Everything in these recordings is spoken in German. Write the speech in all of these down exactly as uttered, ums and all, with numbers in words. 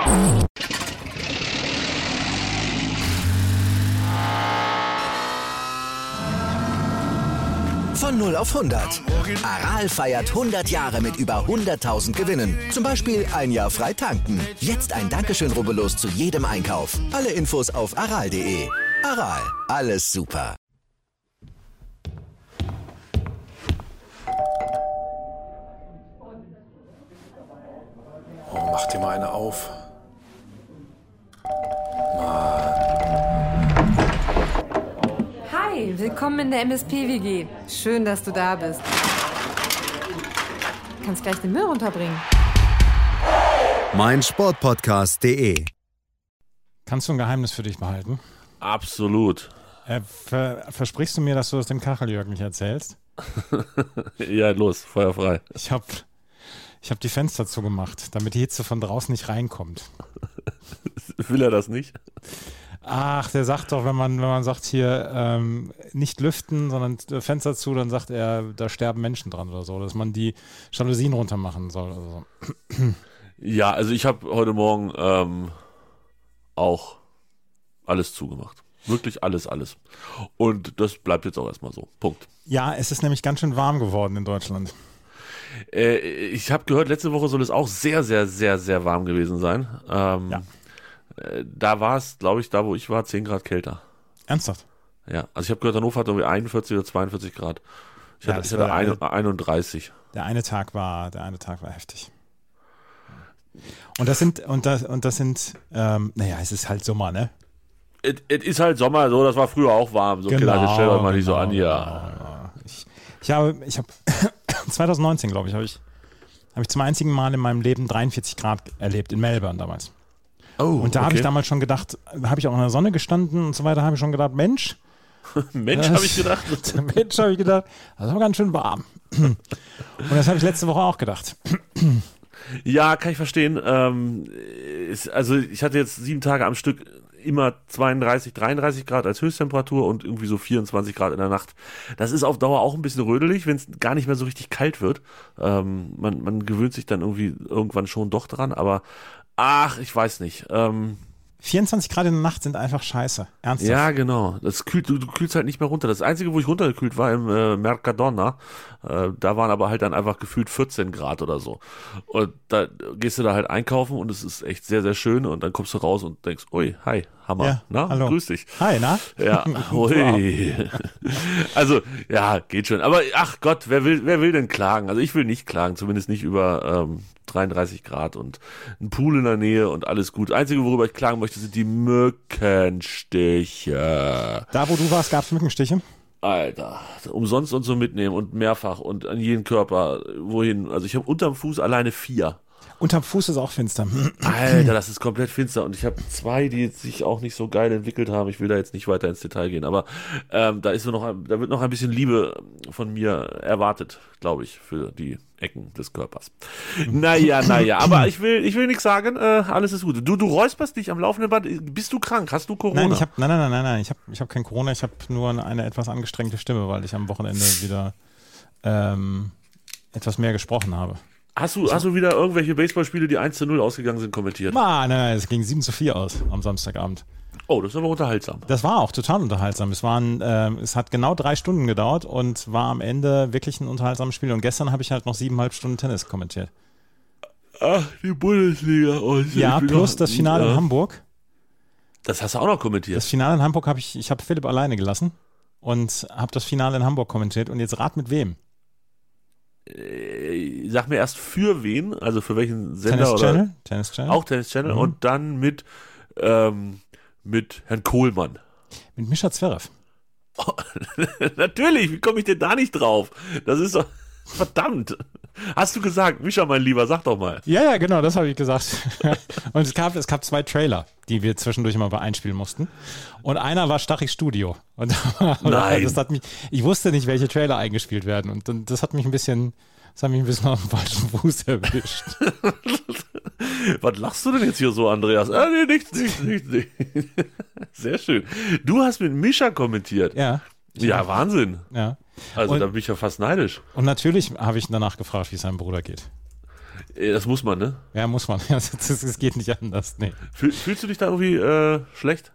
Von null auf hundert. Aral feiert hundert Jahre mit über hunderttausend Gewinnen. Zum Beispiel ein Jahr frei tanken. Jetzt ein Dankeschön, rubbellos zu jedem Einkauf. Alle Infos auf aral punkt de. Aral, alles super. Oh, mach dir mal eine auf. Hi, willkommen in der M S P-W G. Schön, dass du da bist. Du kannst gleich den Müll runterbringen. mein Sportpodcast punkt de. Kannst du ein Geheimnis für dich behalten? Absolut. Äh, ver- versprichst du mir, dass du das dem Kacheljörg nicht erzählst? Ja, los, Feuer frei. Ich hab, ich hab die Fenster zugemacht, damit die Hitze von draußen nicht reinkommt. Will er das nicht? Ach, der sagt doch, wenn man, wenn man sagt hier, ähm, nicht lüften, sondern Fenster zu, dann sagt er, da sterben Menschen dran oder so, dass man die Jalousien runter machen soll. Oder so. Ja, also ich habe heute Morgen ähm, auch alles zugemacht. Wirklich alles, alles. Und das bleibt jetzt auch erstmal so. Punkt. Ja, es ist nämlich ganz schön warm geworden in Deutschland. Äh, ich habe gehört, letzte Woche soll es auch sehr, sehr, sehr, sehr warm gewesen sein. Ähm, Ja. äh, Da war es, glaube ich, da wo ich war, zehn Grad kälter. Ernsthaft? Ja, also ich habe gehört, Hannover hat irgendwie einundvierzig oder zweiundvierzig Grad. Ich Ja, hatte, das ich hatte war ein, einunddreißig. Der eine Tag war, der eine Tag war heftig. Und das sind, und das, und das sind, ähm, naja, es ist halt Sommer, ne? Es ist halt Sommer, so, das war früher auch warm. So, Kinder, das stellt euch mal nicht so an hier. Genau. Ich, ich habe, ich habe zwanzig neunzehn, glaube ich, habe ich, habe ich zum einzigen Mal in meinem Leben dreiundvierzig Grad erlebt, in Melbourne damals. Oh, und da okay. habe ich damals schon gedacht, habe ich auch in der Sonne gestanden und so weiter, habe ich schon gedacht, Mensch. Mensch, habe ich gedacht. Mensch, habe ich gedacht, das ist aber ganz schön warm. Und das habe ich letzte Woche auch gedacht. Ja, kann ich verstehen. Ähm, ist, also ich hatte jetzt sieben Tage am Stück immer zweiunddreißig, dreiunddreißig Grad als Höchsttemperatur und irgendwie so vierundzwanzig Grad in der Nacht. Das ist auf Dauer auch ein bisschen rödelig, wenn es gar nicht mehr so richtig kalt wird. Ähm, man, man gewöhnt sich dann irgendwie irgendwann schon doch dran, aber ach, ich weiß nicht. Ähm, vierundzwanzig Grad in der Nacht sind einfach scheiße. Ernsthaft. Ja, genau. Das kühlt, du, du kühlst halt nicht mehr runter. Das Einzige, wo ich runtergekühlt war, im äh, Mercadona. Äh, da waren aber halt dann einfach gefühlt vierzehn Grad oder so. Und da gehst du da halt einkaufen und es ist echt sehr, sehr schön. Und dann kommst du raus und denkst, ui, hi, Hammer. Ja, Na, hallo. grüß dich. Hi, na? Ja, ui. Also, ja, geht schon. Aber ach Gott, wer will, wer will denn klagen? Also ich will nicht klagen, zumindest nicht über ähm, dreiunddreißig Grad und ein Pool in der Nähe und alles gut. Einzige, worüber ich klagen möchte, sind die Mückenstiche. Da, wo du warst, gab es Mückenstiche? Alter, umsonst und so mitnehmen und mehrfach und an jeden Körper, wohin. Also ich habe unterm Fuß alleine vier. Unterm Fuß ist auch finster. Alter, das ist komplett finster und ich habe zwei, die sich auch nicht so geil entwickelt haben. Ich will da jetzt nicht weiter ins Detail gehen, aber ähm, da ist so noch, da wird noch ein bisschen Liebe von mir erwartet, glaube ich, für die Ecken des Körpers. Naja, naja, aber ich will, ich will nichts sagen. Äh, alles ist gut. Du, du räusperst dich am laufenden Band. Bist du krank? Hast du Corona? Nein, ich hab, nein, nein, nein, nein, nein. Ich habe ich hab kein Corona. Ich habe nur eine, eine etwas angestrengte Stimme, weil ich am Wochenende wieder ähm, etwas mehr gesprochen habe. Hast du, hast du wieder irgendwelche Baseballspiele, die eins zu null ausgegangen sind, kommentiert? Nein, nein, nein, es ging sieben zu vier aus am Samstagabend. Oh, das ist aber unterhaltsam. Das war auch total unterhaltsam. Es waren, ähm, es hat genau drei Stunden gedauert und war am Ende wirklich ein unterhaltsames Spiel. Und gestern habe ich halt noch siebeneinhalb Stunden Tennis kommentiert. Ach, die Bundesliga. Oh, Ja, plus noch, das Finale ja. in Hamburg. Das hast du auch noch kommentiert. Das Finale in Hamburg habe ich, ich habe Philipp alleine gelassen und habe das Finale in Hamburg kommentiert. Und jetzt rat mit wem? Äh, sag mir erst für wen, also für welchen Sender Tennis oder? Channel? Tennis Channel. Auch Tennis Channel. Mhm. Und dann mit, ähm, mit Herrn Kohlmann. Mit Mischa Zverev. Oh, natürlich, wie komme ich denn da nicht drauf? Das ist doch, verdammt. Hast du gesagt, Mischa, mein Lieber, sag doch mal. Ja, ja, genau, das habe ich gesagt. Und es gab, es gab zwei Trailer, die wir zwischendurch mal einspielen mussten. Und einer war Stachys Studio. Und Nein. Das hat mich, ich wusste nicht, welche Trailer eingespielt werden. Und das hat mich ein bisschen, das hat mich ein bisschen auf den falschen Fuß erwischt. Was lachst du denn jetzt hier so, Andreas? Ah, nee, nichts, nichts, nichts, nichts. Sehr schön. Du hast mit Mischa kommentiert. Ja. Ja, Wahnsinn. Ja. Also und, da bin ich ja fast neidisch. Und natürlich habe ich danach gefragt, wie es seinem Bruder geht. Das muss man, ne? Ja, muss man. Das, das, das geht nicht anders. Nee. Fühl, fühlst du dich da irgendwie äh, schlecht?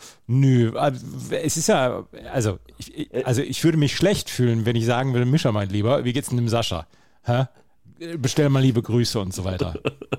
Nö, es ist ja, also ich, also ich würde mich schlecht fühlen, wenn ich sagen würde, Mischa, mein Lieber, wie geht's denn dem Sascha? Hä? Bestell mal liebe Grüße und so weiter.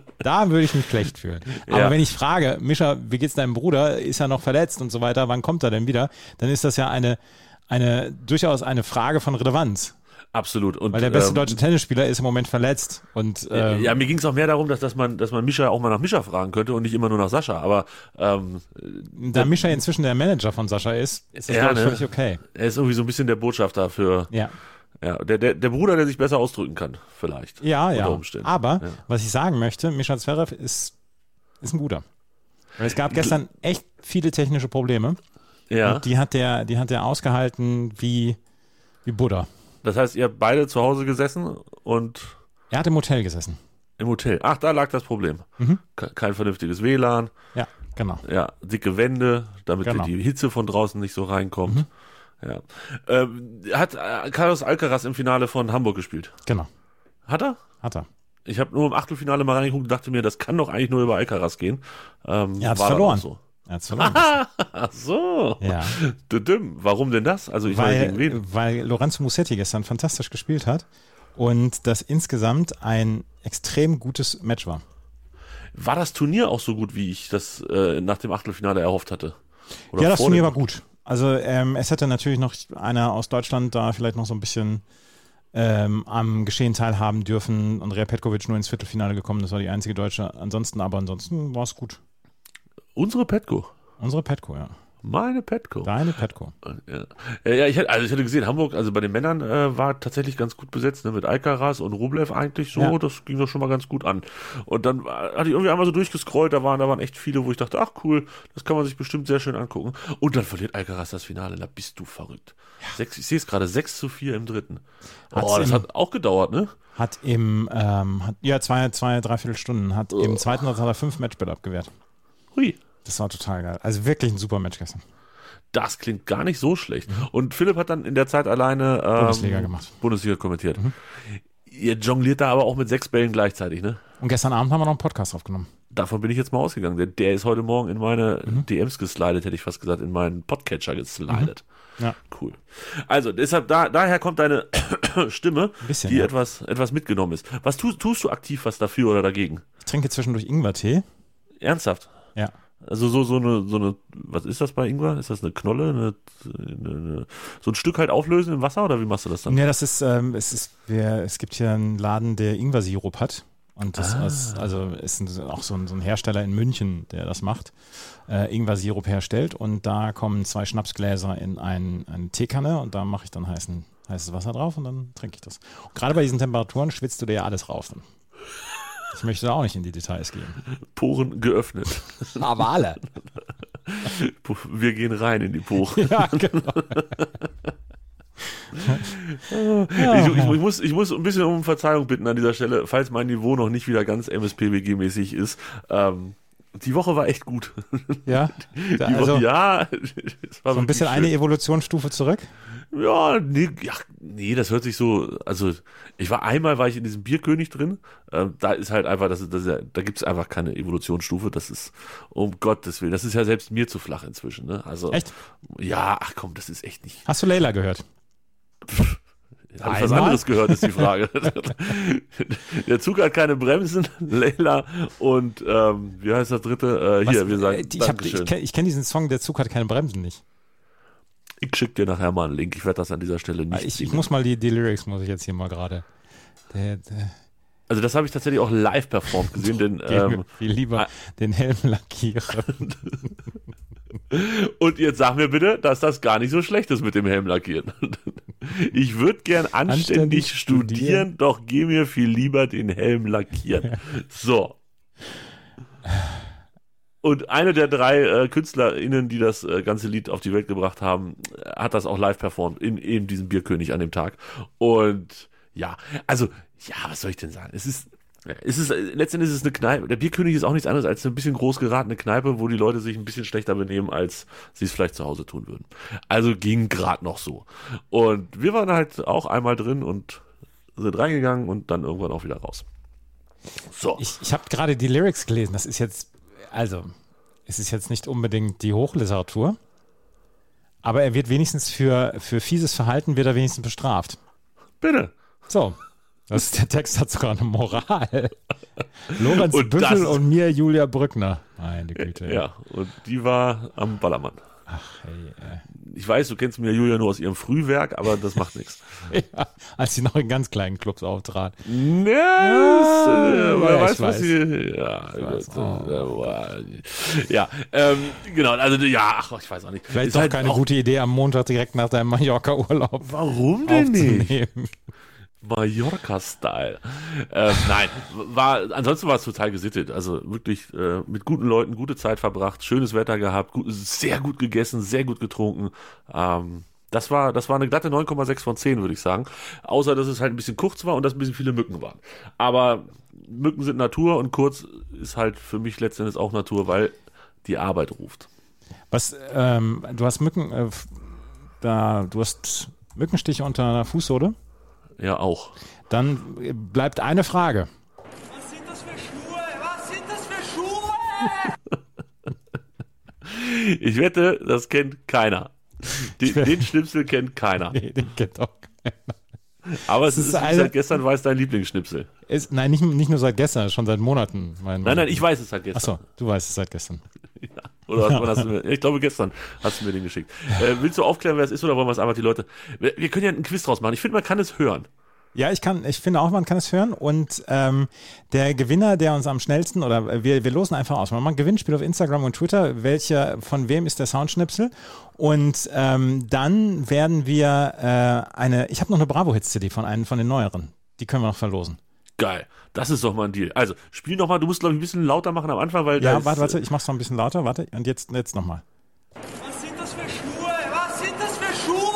Da würde ich mich schlecht fühlen. Aber Ja. wenn ich frage, Mischa, wie geht's deinem Bruder? Ist er noch verletzt und so weiter? Wann kommt er denn wieder? Dann ist das ja eine, eine durchaus eine Frage von Relevanz. Absolut. Und, Weil der beste ähm, deutsche Tennisspieler ist im Moment verletzt. Und, ähm, ja, mir ging es auch mehr darum, dass, dass man, dass man Mischa auch mal nach Mischa fragen könnte und nicht immer nur nach Sascha. Aber ähm, da Mischa inzwischen der Manager von Sascha ist, ist das, Ja, glaube ich, ne? völlig okay. er ist irgendwie so ein bisschen der Botschafter für Ja. ja, der, der, der Bruder, der sich besser ausdrücken kann, vielleicht. Ja, unter ja. Umständen. Aber Ja. was ich sagen möchte, Mischa Zverev ist, ist ein guter. Weil es gab gestern echt viele technische Probleme. Ja, Und die hat der, die hat der ausgehalten wie, wie Buddha. das heißt, ihr habt beide zu Hause gesessen und Er hat im Hotel gesessen. im Hotel. Ach, da lag das Problem. Mhm. Ke- Kein vernünftiges W L A N, Ja, genau. ja, dicke Wände, damit Genau. die Hitze von draußen nicht so reinkommt. Ja. Ähm, hat äh, Carlos Alcaraz im Finale von Hamburg gespielt? Genau. Hat er? Hat er. Ich habe nur im Achtelfinale mal reingeguckt und dachte mir, das kann doch eigentlich nur über Alcaraz gehen. Ähm, Er hat's war dann verloren. auch So. Er hat's verloren. Ach so. Ja. Düdüm. Warum denn das? Also ich meine, gegen weil, wen? weil Lorenzo Musetti gestern fantastisch gespielt hat und das insgesamt ein extrem gutes Match war. War das Turnier auch so gut, wie ich das äh, nach dem Achtelfinale erhofft hatte? Oder Ja, das vor Turnier dem- war gut. Also ähm, es hätte natürlich noch einer aus Deutschland da vielleicht noch so ein bisschen ähm, am Geschehen teilhaben dürfen. Andrea Petkovic nur ins Viertelfinale gekommen, das war die einzige Deutsche. Ansonsten, aber ansonsten war es gut. Unsere Petko. Unsere Petko, ja. Meine Petko. Deine Petko. Ja, ja, ja ich, hätte, also ich hatte gesehen, Hamburg, also bei den Männern äh, war tatsächlich ganz gut besetzt, ne, mit Alcaraz und Rublev eigentlich so, Ja. das ging doch schon mal ganz gut an. Und dann war- hatte ich irgendwie einmal so durchgescrollt, da waren, da waren echt viele, wo ich dachte, ach cool, das kann man sich bestimmt sehr schön angucken. Und dann verliert Alcaraz das Finale, da bist du verrückt. Sechs, ich sehe es gerade, sechs zu vier im dritten. Hat's Oh, das im- hat auch gedauert, ne? Hat im, ähm, hat, ja, zwei, zwei, dreiviertel Stunden, hat im zweiten Satz hat er fünf Matchbälle abgewehrt. Hui. Das war total geil. Also wirklich ein super Match gestern. Das klingt gar nicht so schlecht. Und Philipp hat dann in der Zeit alleine ähm, Bundesliga gemacht. Bundesliga kommentiert. Ihr jongliert da aber auch mit sechs Bällen gleichzeitig, ne? Und gestern Abend haben wir noch einen Podcast aufgenommen. Davon bin ich jetzt mal ausgegangen. Der, der ist heute Morgen in meine Mhm. D Ms geslidet, hätte ich fast gesagt, in meinen Podcatcher geslidet. Ja. Cool. Also, deshalb, da, daher kommt deine Stimme, bisschen, die ja. etwas, etwas mitgenommen ist. Was tust, tust du aktiv was dafür oder dagegen? Ich trinke zwischendurch Ingwertee. Ernsthaft? Ja. Also so, so eine, so eine, was ist das bei Ingwer? Ist das eine Knolle? Eine, eine, eine, so ein Stück halt auflösen im Wasser oder wie machst du das dann? Ja, das ist, ähm, es ist, wir, es gibt hier einen Laden, der Ingwer-Sirup hat. Und das Ah. ist, also ist ein, auch so ein, so ein Hersteller in München, der das macht, äh, Ingwer-Sirup herstellt. Und da kommen zwei Schnapsgläser in ein, eine Teekanne und da mache ich dann heißen, heißes Wasser drauf und dann trinke ich das. Und gerade bei diesen Temperaturen schwitzt du dir ja alles raus. Ich möchte da auch nicht in die Details gehen. Poren geöffnet. Aber alle. Wir gehen rein in die Poren. Ja, genau. Ich, ich, ich, muss, ich muss ein bisschen um Verzeihung bitten an dieser Stelle, falls mein Niveau noch nicht wieder ganz M S P W G-mäßig ist. Ähm, die Woche war echt gut. Ja, Die also Woche, ja, es war so ein bisschen wirklich eine schön. Evolutionsstufe zurück. Ja, nee, ja, nee, das hört sich so, also ich war einmal, war ich in diesem Bierkönig drin, äh, da ist halt einfach, das, ist- das ist ja, da gibt's einfach keine Evolutionsstufe, das ist, um Gottes Willen, das ist ja selbst mir zu flach inzwischen, ne, also. Echt? Ja, ach komm, das ist echt nicht. Hast du Leila gehört? Habe ich was Einmal? anderes gehört, ist die Frage. Der Zug hat keine Bremsen, Leila und ähm, wie heißt das dritte? Äh, hier, Was- wir sagen äh, ich hab- Dankeschön. ich kenne ich kenn diesen Song, der Zug hat keine Bremsen nicht. Ich schick dir nachher mal einen Link, ich werde das an dieser Stelle nicht Ich, ich singen. muss mal die, die Lyrics, muss ich jetzt hier mal gerade. Der, der, Also das habe ich tatsächlich auch live performt gesehen, denn ähm, viel lieber ah. den Helm lackieren. und jetzt sag mir bitte, dass das gar nicht so schlecht ist mit dem Helm lackieren. Ich würde gern anständig, Anständig studieren, studieren. doch geh mir viel lieber den Helm lackieren. So. Und eine der drei äh, KünstlerInnen, die das äh, ganze Lied auf die Welt gebracht haben, äh, hat das auch live performt in eben diesem Bierkönig an dem Tag. Und ja, also, ja, was soll ich denn sagen? Es ist, es ist, letztendlich ist es eine Kneipe. Der Bierkönig ist auch nichts anderes als eine bisschen groß geratene Kneipe, wo die Leute sich ein bisschen schlechter benehmen, als sie es vielleicht zu Hause tun würden. Also ging gerade noch so. Und wir waren halt auch einmal drin und sind reingegangen und dann irgendwann auch wieder raus. So. Ich, ich habe gerade die Lyrics gelesen. Das ist jetzt, also, es ist jetzt nicht unbedingt die Hochliteratur, aber er wird wenigstens für, für fieses Verhalten wird er wenigstens bestraft. Bitte. So. Das ist, der Text hat sogar eine Moral. Lorenz Und Büffel das- und mir Julia Brückner. Meine Güte. Ja, und die war am Ballermann. Ach, hey, Ich weiß, du kennst mir Julia nur aus ihrem Frühwerk, aber das macht nichts. äh. Ja, als sie noch in ganz kleinen Clubs auftrat. Ja, das, äh, wer ja, weiß, ich was weiß. sie. Ja, weiß. gut, äh, ja, ähm, genau, also ja, ach, ich weiß auch nicht. Vielleicht Ist doch halt keine auch- gute Idee, am Montag direkt nach deinem Mallorca-Urlaub Warum denn nicht? aufzunehmen. Mallorca-Style. Ähm, nein, war, ansonsten war es total gesittet. Also wirklich äh, mit guten Leuten, gute Zeit verbracht, schönes Wetter gehabt, gut, sehr gut gegessen, sehr gut getrunken. Ähm, das war, das war eine glatte neun Komma sechs von zehn, würde ich sagen. Außer, dass es halt ein bisschen kurz war und dass ein bisschen viele Mücken waren. Aber Mücken sind Natur und kurz ist halt für mich letztendlich auch Natur, weil die Arbeit ruft. Was, ähm, du hast Mücken, äh, f- da, du hast Mückenstiche unter der Fußsohle? Ja, auch. Dann äh, bleibt eine Frage. Was sind das für Schuhe? Was sind das für Schuhe? Ich wette, das kennt keiner. Den, den Schnipsel kennt keiner. Nee, den kennt auch keiner. Aber es ist ist, ist eine- seit gestern weiß dein Lieblingsschnipsel. Ist, nein, nicht, nicht nur seit gestern, schon seit Monaten. Mein, Nein, nein, ich weiß es seit gestern. Achso, du weißt es seit gestern. Oder was, wann hast du mir, ich glaube, gestern hast du mir den geschickt. Äh, willst du aufklären, wer es ist, oder wollen wir es einfach die Leute. Wir, wir können ja einen Quiz draus machen. Ich finde, man kann es hören. Ja, ich kann, ich finde auch, man kann es hören. Und ähm, der Gewinner, der uns am schnellsten, oder wir, wir losen einfach aus. Man macht ein Gewinnspiel auf Instagram und Twitter, welcher, von wem ist der Soundschnipsel. Und ähm, dann werden wir äh, eine, ich habe noch eine Bravo-Hits-C D von einem von den neueren. Die können wir noch verlosen. Geil. Das ist doch mal ein Deal. Also, spiel nochmal. Du musst, glaube ich, ein bisschen lauter machen am Anfang, weil da Ja, ist, warte, warte, ich mach's noch ein bisschen lauter, warte. Und jetzt, jetzt nochmal. Was sind das für Schuhe? Was sind das für Schuhe?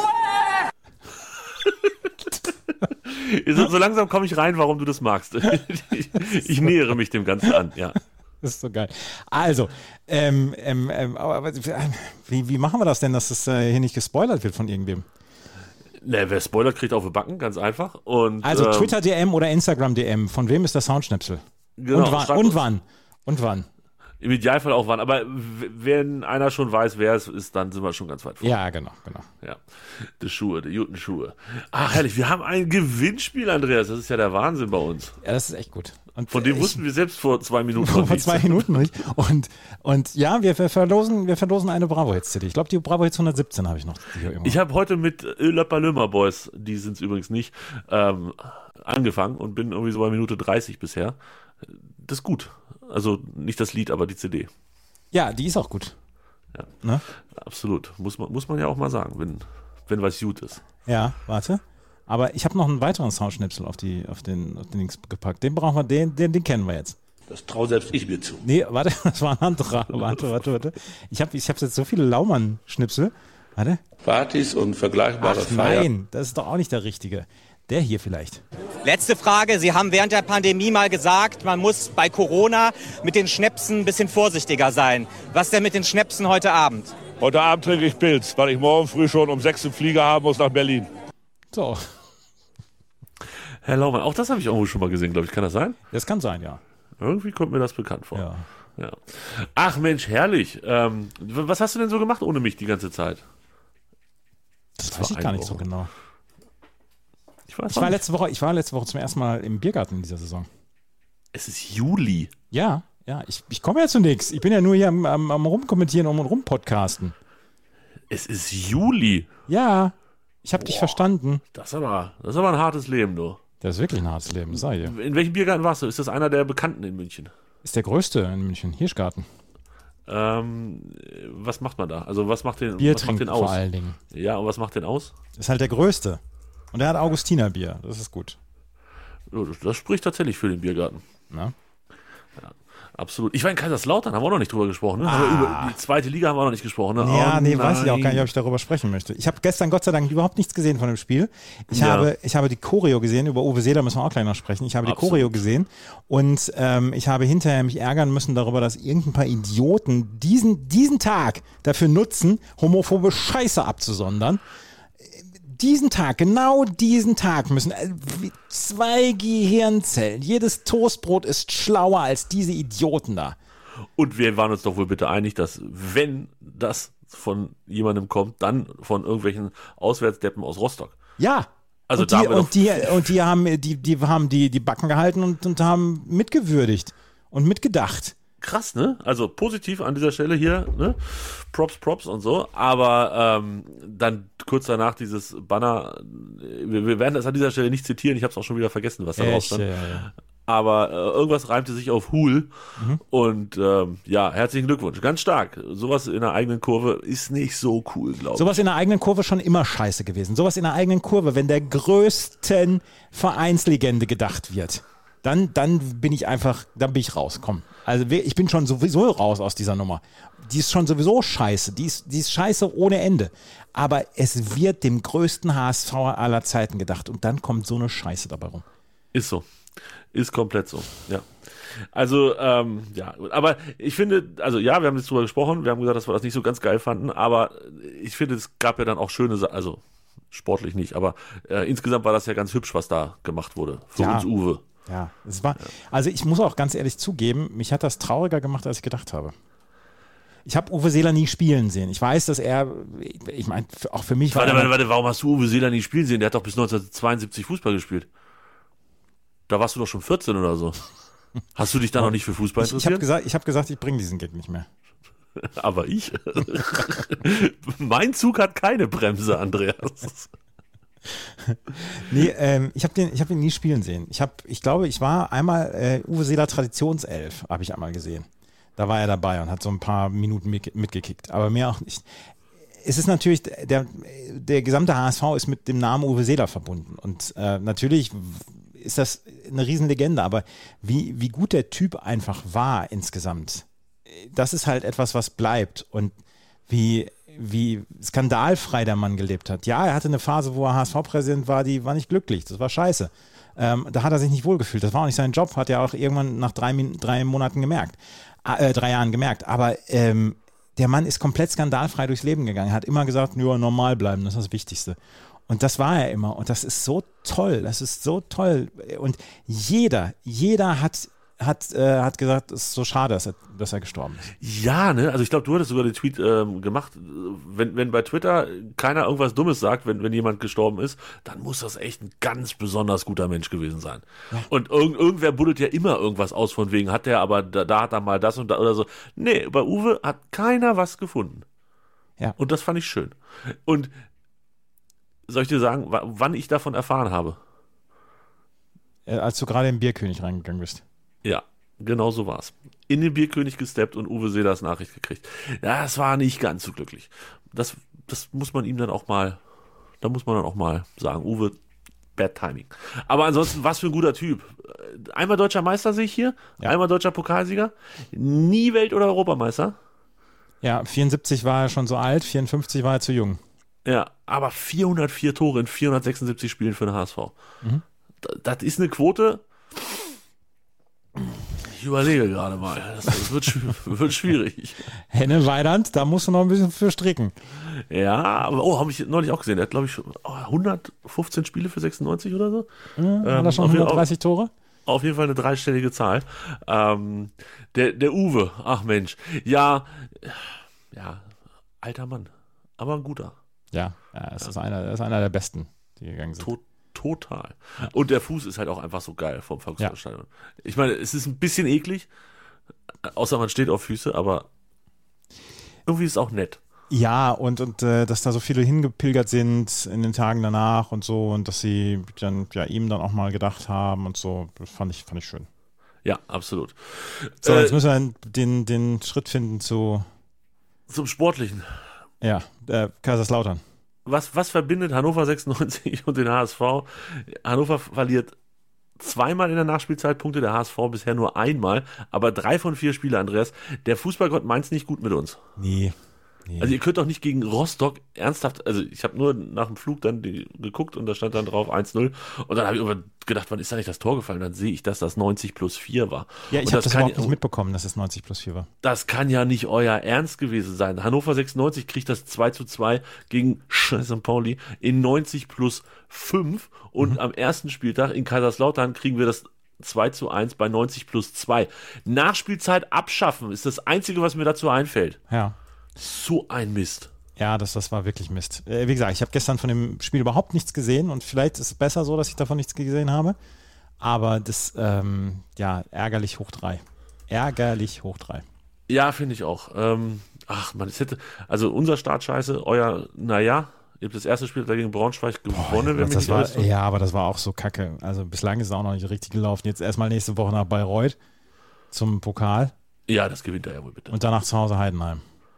So, so langsam komme ich rein, warum du das magst. ich, ich nähere mich dem Ganzen an, ja. Das ist so geil. Also, ähm, ähm, ähm, aber, aber, wie, wie machen wir das denn, dass es äh, hier nicht gespoilert wird von irgendwem? Ne, wer spoilert, kriegt auf den Backen, ganz einfach. Und, Also ähm, Twitter-D M oder Instagram-D M, von wem ist der Soundschnipsel? Genau, und, wann, schreibt und uns. wann? Und wann? Im Idealfall auch wann. Aber w- wenn einer schon weiß, wer es ist, dann sind wir schon ganz weit vor. Ja, genau, genau. Ja, die Schuhe, die guten Schuhe. Ach, herrlich, wir haben ein Gewinnspiel, Andreas. Das ist ja der Wahnsinn bei uns. Ja, das ist echt gut. Und Von dem ich- wussten wir selbst vor zwei Minuten noch vor nichts. zwei Minuten nicht. Und, und ja, wir, wir, verlosen, wir verlosen eine Bravo-Hits-C D. Ich glaube, die Bravo-Hits hundertsiebzehn habe ich noch hier irgendwo. Ich habe heute mit Löpper-Lömer Boys, die sind es übrigens nicht, ähm, angefangen und bin irgendwie so bei Minute dreißig bisher. Das ist gut. Also nicht das Lied, aber die C D. Ja, die ist auch gut. Ja. Ne? Absolut. Muss man, muss man ja auch mal sagen, wenn, wenn was gut ist. Ja, warte. Aber ich habe noch einen weiteren Soundschnipsel auf, die, auf, den, auf den Links gepackt. Den brauchen wir, den, den, den kennen wir jetzt. Das traue selbst ich mir zu. Nee, warte, das war ein anderer. Warte, warte, warte. Ich habe ich hab jetzt so viele Laumann-Schnipsel. Warte. Partys und vergleichbare Ach Feiern. nein, das ist doch auch nicht der richtige. Der hier vielleicht. Letzte Frage. Sie haben während der Pandemie mal gesagt, man muss bei Corona mit den Schnäpsen ein bisschen vorsichtiger sein. Was denn mit den Schnäpsen heute Abend? Heute Abend trinke ich Pilz, weil ich morgen früh schon um sechs einen Flieger haben muss nach Berlin. So, Herr Laumann, auch das habe ich irgendwo schon mal gesehen, glaube ich. Kann das sein? das kann sein, ja. Irgendwie kommt mir das bekannt vor. Ja. Ja. Ach Mensch, herrlich. Ähm, was hast du denn so gemacht ohne mich die ganze Zeit? Das war weiß ich eine gar nicht so Woche. genau. Ich weiß Ich auch war, nicht. letzte Woche, ich war letzte Woche zum ersten Mal im Biergarten in dieser Saison. Es ist Juli. Ja, ja, ich, ich komme ja zu nichts. Ich bin ja nur hier am, am, am Rumkommentieren und rumpodcasten. Es ist Juli. Ja, ich habe dich verstanden. Das ist aber, das ist aber ein hartes Leben, du. Das ist wirklich ein hartes Leben, das sag ich dir. In welchem Biergarten warst du? Ist das einer der Bekannten in München? Ist der größte in München, Hirschgarten. Ähm, was macht man da? Also was macht den, Bier was macht trinken den aus? vor allen Dingen. Ja, und was macht den aus? Ist halt der größte. Und er hat Augustinerbier, das ist gut. Ja, das, das spricht tatsächlich für den Biergarten. Na? Absolut. Ich war in Kaiserslautern, haben wir auch noch nicht drüber gesprochen. Ne? Haben wir über die zweite Liga haben wir auch noch nicht gesprochen. Ne? Ja, Oh nee, weiß ich auch nein. gar nicht, ob ich darüber sprechen möchte. Ich habe gestern Gott sei Dank überhaupt nichts gesehen von dem Spiel. Ich, Ja. habe, ich habe die Choreo gesehen, über Uwe Seeler müssen wir auch gleich noch sprechen. Ich habe die Absolut. Choreo gesehen und ähm, ich habe hinterher mich ärgern müssen darüber, dass irgendein paar Idioten diesen, diesen Tag dafür nutzen, homophobe Scheiße abzusondern. diesen Tag, genau diesen Tag müssen äh, zwei Gehirnzellen, jedes Toastbrot ist schlauer als diese Idioten da. Und wir waren uns doch wohl bitte einig, dass wenn das von jemandem kommt, dann von irgendwelchen Auswärtsdeppen aus Rostock. Ja. Also und, da die, haben wir und, die, und die haben die, die haben die, die Backen gehalten und, und haben mitgewürdigt und mitgedacht. Krass, ne? Also positiv an dieser Stelle hier, ne? Props, Props und so. Aber ähm, dann kurz danach dieses Banner, wir, wir werden das an dieser Stelle nicht zitieren, ich habe es auch schon wieder vergessen, was da drauf stand. Ja, ja. Aber äh, irgendwas reimte sich auf Hul. Mhm. Und ähm, ja, herzlichen Glückwunsch. Ganz stark. Sowas in der eigenen Kurve ist nicht so cool, glaube ich. Sowas in der eigenen Kurve schon immer scheiße gewesen. Sowas in der eigenen Kurve, wenn der größten Vereinslegende gedacht wird. Dann, dann bin ich einfach, dann bin ich raus, komm. Also ich bin schon sowieso raus aus dieser Nummer. Die ist schon sowieso scheiße, die ist, die ist scheiße ohne Ende. Aber es wird dem größten H S V aller Zeiten gedacht und dann kommt so eine Scheiße dabei rum. Ist so, ist komplett so, ja. Also, ähm, ja, aber ich finde, also ja, wir haben jetzt drüber gesprochen, wir haben gesagt, dass wir das nicht so ganz geil fanden, aber ich finde, es gab ja dann auch schöne Sachen, also sportlich nicht, aber äh, insgesamt war das ja ganz hübsch, was da gemacht wurde für ja. uns Uwe. Ja, es war, also ich muss auch ganz ehrlich zugeben, mich hat das trauriger gemacht, als ich gedacht habe. Ich habe Uwe Seeler nie spielen sehen. Ich weiß, dass er, ich meine, auch für mich war Warte, er, warte, warte, warum hast du Uwe Seeler nie spielen sehen? Der hat doch bis neunzehnhundertzweiundsiebzig Fußball gespielt. Da warst du doch schon vierzehn oder so. Hast du dich da noch nicht für Fußball ich, ich interessiert? habe gesagt, ich habe gesagt, ich bringe diesen Gag nicht mehr. Aber ich? Mein Zug hat keine Bremse, Andreas. Nee, ähm, ich habe den, ich hab ihn nie spielen sehen. Ich, hab, ich glaube, ich war einmal äh, Uwe Seeler Traditionself, habe ich einmal gesehen. Da war er dabei und hat so ein paar Minuten mit, mitgekickt, aber mehr auch nicht. Es ist natürlich, der, der gesamte H S V ist mit dem Namen Uwe Seeler verbunden und äh, natürlich ist das eine Riesenlegende, aber wie, wie gut der Typ einfach war insgesamt, das ist halt etwas, was bleibt und wie wie skandalfrei der Mann gelebt hat. Ja, er hatte eine Phase, wo er H S V-Präsident war, die war nicht glücklich. Das war scheiße. Ähm, da hat er sich nicht wohlgefühlt. Das war auch nicht sein Job, hat er auch irgendwann nach drei, drei Monaten gemerkt. Äh, drei Jahren gemerkt. Aber ähm, der Mann ist komplett skandalfrei durchs Leben gegangen. Er hat immer gesagt, nur normal bleiben, das ist das Wichtigste. Und das war er immer. Und das ist so toll. Das ist so toll. Und jeder, jeder hat hat, äh, hat gesagt, es ist so schade, dass er, dass er gestorben ist. Ja, ne, also ich glaube, du hattest sogar den Tweet ähm, gemacht, wenn, wenn bei Twitter keiner irgendwas Dummes sagt, wenn, wenn jemand gestorben ist, dann muss das echt ein ganz besonders guter Mensch gewesen sein. Ja. Und irg- irgendwer buddelt ja immer irgendwas aus, von wegen, hat der aber, da, da hat er mal das und da oder so. Nee, bei Uwe hat keiner was gefunden. Ja. Und das fand ich schön. Und soll ich dir sagen, w- wann ich davon erfahren habe? Äh, als du gerade im Bierkönig reingegangen bist. Ja, genau so war's. In den Bierkönig gesteppt und Uwe Seelers Nachricht gekriegt. Ja, das war nicht ganz so glücklich. Das, das muss man ihm dann auch mal, da muss man dann auch mal sagen, Uwe, bad timing. Aber ansonsten, was für ein guter Typ. Einmal deutscher Meister sehe ich hier, ja. Einmal deutscher Pokalsieger, nie Welt- oder Europameister. Ja, vierundsiebzig war er schon so alt, vierundfünfzig war er zu jung. Ja, aber vierhundertvier Tore in vierhundertsechsundsiebzig Spielen für den H S V. Mhm. Das, das ist eine Quote. Ich überlege gerade mal. Das, das wird, wird schwierig. Henne Weidand, da musst du noch ein bisschen für stricken. Ja, aber oh, habe ich neulich auch gesehen. Er hat, glaube ich, hundertfünfzehn Spiele für sechsundneunzig oder so. Ja, hat ähm, er schon hundertdreißig Tore? Auf jeden Fall eine dreistellige Zahl. Ähm, der, der Uwe, ach Mensch. Ja, ja, alter Mann. Aber ein guter. Ja, ja es ja. Ist einer, er ist einer der Besten, die gegangen sind. Tot. Total. Und der Fuß ist halt auch einfach so geil vom Volksstadion. Ja. Ich meine, es ist ein bisschen eklig, außer man steht auf Füße, aber irgendwie ist es auch nett. Ja, und, und äh, dass da so viele hingepilgert sind in den Tagen danach und so und dass sie dann ja ihm dann auch mal gedacht haben und so, das fand ich, fand ich schön. Ja, absolut. So, äh, jetzt müssen wir den, den Schritt finden zu zum Sportlichen. Ja, äh, Kaiserslautern. Was, was verbindet Hannover sechsundneunzig und den H S V? Hannover verliert zweimal in der Nachspielzeit Punkte, der H S V bisher nur einmal, aber drei von vier Spiele, Andreas. Der Fußballgott meint's nicht gut mit uns. Nee, Nee. Also ihr könnt doch nicht gegen Rostock ernsthaft, also ich habe nur nach dem Flug dann die, geguckt und da stand dann drauf eins null und dann habe ich irgendwann gedacht, wann ist da nicht das Tor gefallen? Dann sehe ich, dass das neunzig plus vier war. Ja, ich habe das, das überhaupt nicht mitbekommen, dass es neunzig plus vier war. Das kann ja nicht euer Ernst gewesen sein. Hannover sechsundneunzig kriegt das zwei zu zwei gegen Sankt Pauli in neunzig plus fünf und mhm. am ersten Spieltag in Kaiserslautern kriegen wir das zwei zu eins bei neunzig plus zwei. Nachspielzeit abschaffen ist das Einzige, was mir dazu einfällt. Ja. So ein Mist. Ja, das, das war wirklich Mist. Äh, wie gesagt, ich habe gestern von dem Spiel überhaupt nichts gesehen und vielleicht ist es besser so, dass ich davon nichts gesehen habe. Aber das, ähm, ja, ärgerlich hoch drei. Ärgerlich hoch drei. Ja, finde ich auch. Ähm, ach man, es hätte, also unser Start scheiße, euer, naja, ihr habt das erste Spiel dagegen Braunschweig gewonnen. Boah, das, das war, ja, aber das war auch so kacke. Also bislang ist es auch noch nicht richtig gelaufen. Jetzt erstmal nächste Woche nach Bayreuth zum Pokal. Ja, das gewinnt er ja wohl bitte. Und danach zu Hause Heidenheim.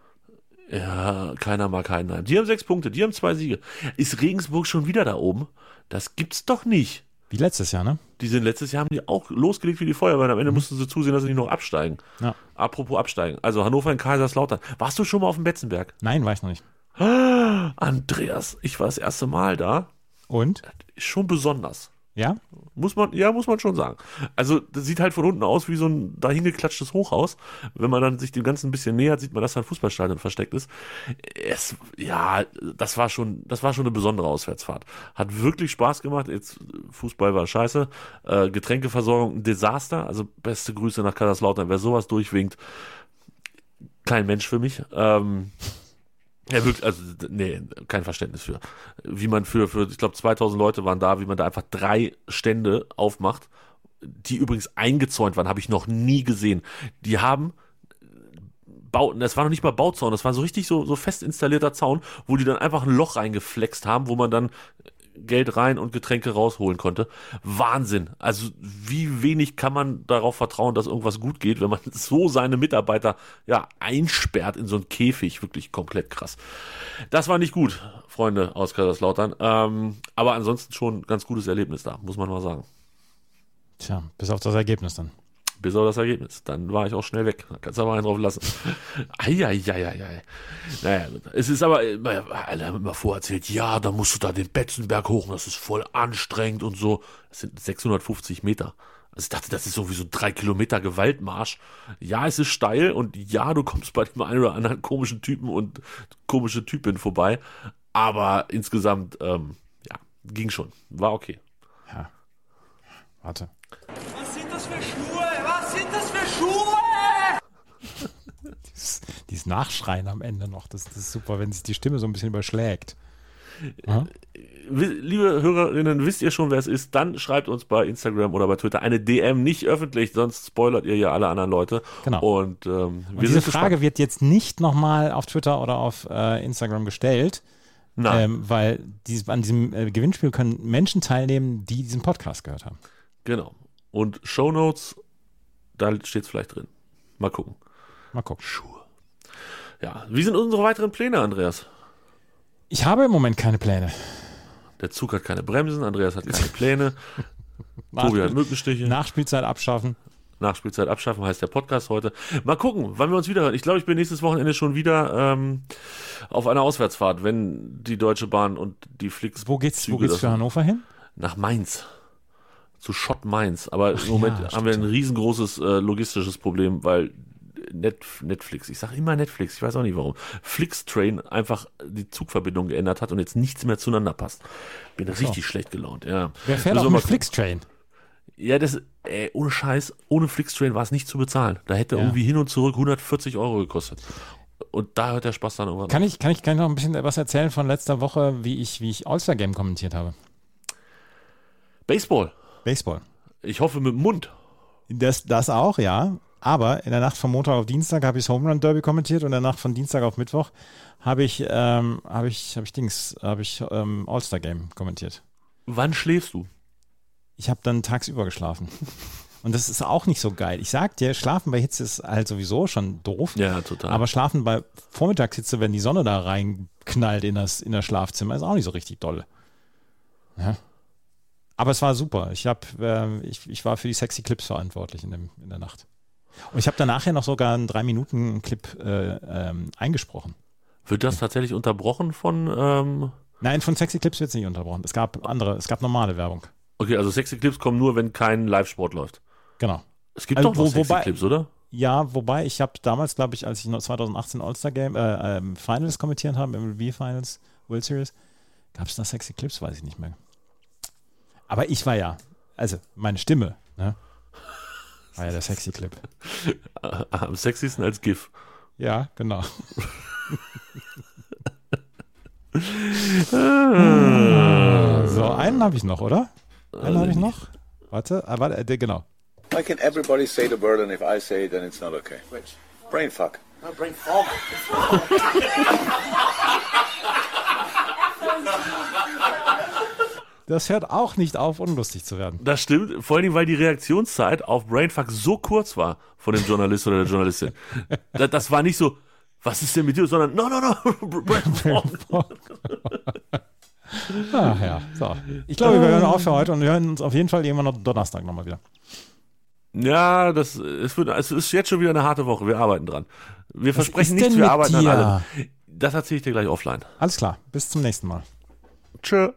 Ja, keiner mag Heidenheim. Die haben sechs Punkte, die haben zwei Siege. Ist Regensburg schon wieder da oben? Das gibt's doch nicht. Wie letztes Jahr, ne? Die sind letztes Jahr haben die auch losgelegt wie die Feuerwehr. Am Ende mhm. mussten sie zusehen, dass sie nicht noch absteigen. Ja. Apropos absteigen. Also Hannover in Kaiserslautern. Warst du schon mal auf dem Betzenberg? Nein, war ich noch nicht. Ah, Andreas, ich war das erste Mal da. Und? Ist schon besonders. Ja? Muss man, ja, muss man schon sagen. Also, das sieht halt von unten aus wie so ein dahingeklatschtes Hochhaus. Wenn man dann sich dem Ganzen ein bisschen nähert, sieht man, dass da ein Fußballstadion versteckt ist. Es, ja, das war schon, das war schon eine besondere Auswärtsfahrt. Hat wirklich Spaß gemacht. Jetzt, Fußball war scheiße. Äh, Getränkeversorgung ein Desaster. Also, beste Grüße nach Kaiserslautern. Wer sowas durchwinkt, kein Mensch für mich. Ähm, Ja, wirklich, also, nee, kein Verständnis für. Wie man für, für ich glaube, zweitausend Leute waren da, wie man da einfach drei Stände aufmacht, die übrigens eingezäunt waren, habe ich noch nie gesehen. Die haben Bauten, das war noch nicht mal Bauzaun, das war so richtig so, so fest installierter Zaun, wo die dann einfach ein Loch reingeflext haben, wo man dann Geld rein und Getränke rausholen konnte. Wahnsinn. Also wie wenig kann man darauf vertrauen, dass irgendwas gut geht, wenn man so seine Mitarbeiter ja einsperrt in so einen Käfig. Wirklich komplett krass. Das war nicht gut, Freunde aus Kaiserslautern. Ähm, aber ansonsten schon ein ganz gutes Erlebnis da, muss man mal sagen. Tja, bis auf das Ergebnis dann. Bis auf das Ergebnis. Dann war ich auch schnell weg. Da kannst du aber einen drauf lassen. Eieieiei. Naja, gut. Es ist aber, alle haben immer vorerzählt, ja, da musst du da den Betzenberg hoch, das ist voll anstrengend und so. Das sind sechshundertfünfzig Meter. Also ich dachte, das ist sowieso ein drei Kilometer Gewaltmarsch. Ja, es ist steil und ja, du kommst bei dem einen oder anderen komischen Typen und komische Typin vorbei. Aber insgesamt, ähm, ja, ging schon. War okay. Ja. Warte. Was sind das für Schuhe? Was sind das für Schuhe? dieses, dieses Nachschreien am Ende noch, das, das ist super, wenn sich die Stimme so ein bisschen überschlägt. Ja? Liebe Hörerinnen, wisst ihr schon, wer es ist? Dann schreibt uns bei Instagram oder bei Twitter eine D M, nicht öffentlich, sonst spoilert ihr ja alle anderen Leute. Genau. Und, ähm, wir Und diese sind Frage gespannt. wird jetzt nicht nochmal auf Twitter oder auf äh, Instagram gestellt, ähm, weil dies, an diesem äh, Gewinnspiel können Menschen teilnehmen, die diesen Podcast gehört haben. Genau. Und Shownotes, da steht es vielleicht drin. Mal gucken. Mal gucken. Schuhe. Ja, wie sind unsere weiteren Pläne, Andreas? Ich habe im Moment keine Pläne. Der Zug hat keine Bremsen, Andreas hat keine Pläne. Tobi hat Mückenstiche. Nachspielzeit abschaffen. Nachspielzeit abschaffen heißt der Podcast heute. Mal gucken, wann wir uns wieder hören. Ich glaube, ich bin nächstes Wochenende schon wieder ähm, auf einer Auswärtsfahrt, wenn die Deutsche Bahn und die Flix. Wo geht's, wo geht's für Hannover hin? Nach Mainz. Zu Schott Mainz. Aber im Moment ja, haben wir ein riesengroßes äh, logistisches Problem, weil Net, Netflix, ich sage immer Netflix, ich weiß auch nicht warum, Flixtrain einfach die Zugverbindung geändert hat und jetzt nichts mehr zueinander passt. Bin so. richtig schlecht gelaunt, ja. Wer fährt auch mit Flixtrain? Ja, das, ey, ohne Scheiß, ohne Flixtrain war es nicht zu bezahlen. Da hätte ja. irgendwie hin und zurück hundertvierzig Euro gekostet. Und da hört der Spaß dann irgendwann. Kann ich, kann ich, kann ich noch ein bisschen was erzählen von letzter Woche, wie ich, wie ich All-Star Game kommentiert habe? Baseball. Baseball. Ich hoffe mit dem Mund. Das, das auch, ja. Aber in der Nacht von Montag auf Dienstag habe ich das Home Run Derby kommentiert und in der Nacht von Dienstag auf Mittwoch habe ich, ähm, habe ich, habe ich Dings, habe ich ähm, All-Star Game kommentiert. Wann schläfst du? Ich habe dann tagsüber geschlafen. Und das ist auch nicht so geil. Ich sag dir, schlafen bei Hitze ist halt sowieso schon doof. Ja, total. Aber schlafen bei Vormittagshitze, wenn die Sonne da reinknallt in das, in das Schlafzimmer, ist auch nicht so richtig doll. Ja. Aber es war super. Ich, hab, äh, ich, ich war für die Sexy Clips verantwortlich in, dem, in der Nacht. Und ich habe danach ja noch sogar einen drei Minuten Clip äh, ähm, eingesprochen. Wird das tatsächlich unterbrochen von... Ähm Nein, von Sexy Clips wird es nicht unterbrochen. Es gab andere, es gab normale Werbung. Okay, also Sexy Clips kommen nur, wenn kein Live-Sport läuft. Genau. Es gibt also, doch noch wo, Sexy wobei, Clips, oder? Ja, wobei ich habe damals, glaube ich, als ich noch zwanzig achtzehn All-Star Game äh, ähm, Finals kommentiert habe, M L B Finals, World Series, gab es da Sexy Clips, weiß ich nicht mehr. Aber ich war ja, also meine Stimme, ne, war ja der Sexy Clip. Am sexiesten als GIF. Ja, genau. So, einen habe ich noch, oder? Einen habe ich noch. Warte, ah, warte, äh, genau. Why can everybody say the word and if I say it, then it's not okay? Which? Brainfuck. No, brain fog. Das hört auch nicht auf, unlustig zu werden. Das stimmt, vor allem, weil die Reaktionszeit auf Brainfuck so kurz war von dem Journalist oder der Journalistin. Das, das war nicht so, was ist denn mit dir, sondern no, no, no, Brainfuck. Ach ja, so. Ich glaube, wir hören auf für heute und wir hören uns auf jeden Fall irgendwann noch Donnerstag nochmal wieder. Ja, das es, wird, es ist jetzt schon wieder eine harte Woche. Wir arbeiten dran. Wir Was versprechen ist nichts, denn wir mit arbeiten dir? an allem. Das erzähle ich dir gleich offline. Alles klar, bis zum nächsten Mal. Tschö.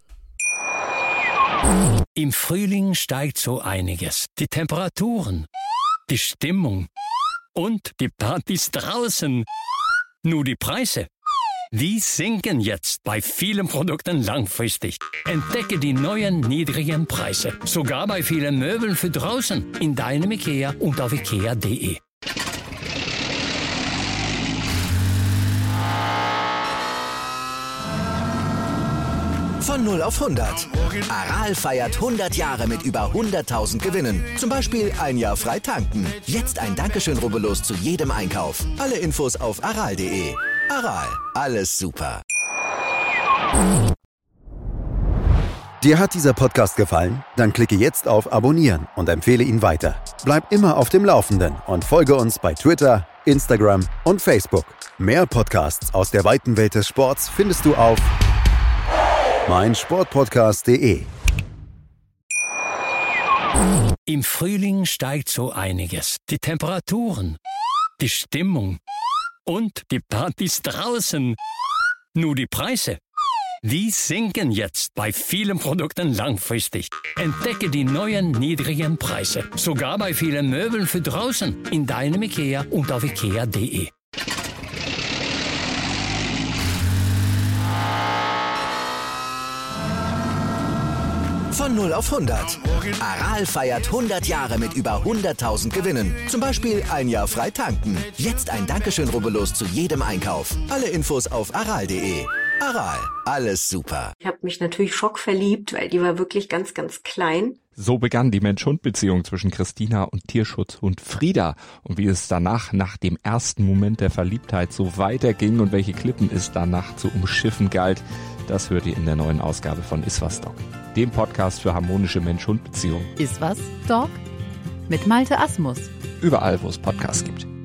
Im Frühling steigt so einiges. Die Temperaturen, die Stimmung und die Partys draußen. Nur die Preise, die sinken jetzt bei vielen Produkten langfristig. Entdecke die neuen niedrigen Preise. Sogar bei vielen Möbeln für draußen. In deinem IKEA und auf ikea punkt de. Von null auf hundert. Aral feiert hundert Jahre mit über hunderttausend Gewinnen. Zum Beispiel ein Jahr frei tanken. Jetzt ein Dankeschön, rubbellos zu jedem Einkauf. Alle Infos auf aral punkt de. Aral, alles super. Dir hat dieser Podcast gefallen? Dann klicke jetzt auf Abonnieren und empfehle ihn weiter. Bleib immer auf dem Laufenden und folge uns bei Twitter, Instagram und Facebook. Mehr Podcasts aus der weiten Welt des Sports findest du auf meinsportpodcast punkt de. Im Frühling steigt so einiges. Die Temperaturen, die Stimmung und die Partys draußen. Nur die Preise, die sinken jetzt bei vielen Produkten langfristig. Entdecke die neuen niedrigen Preise. Sogar bei vielen Möbeln für draußen. In deinem IKEA und auf ikea punkt de. Von null auf hundert. Aral feiert hundert Jahre mit über hunderttausend Gewinnen. Zum Beispiel ein Jahr frei tanken. Jetzt ein Dankeschön, rubbellos zu jedem Einkauf. Alle Infos auf aral punkt de. Aral, alles super. Ich habe mich natürlich schockverliebt, weil die war wirklich ganz, ganz klein. So begann die Mensch-Hund-Beziehung zwischen Christina und Tierschutzhund Frieda. Und wie es danach, nach dem ersten Moment der Verliebtheit, so weiterging und welche Klippen es danach zu umschiffen galt, das hört ihr in der neuen Ausgabe von Iswas Dog, dem Podcast für harmonische Mensch-Hund-Beziehungen. Iswas Dog mit Malte Asmus. Überall, wo es Podcasts gibt.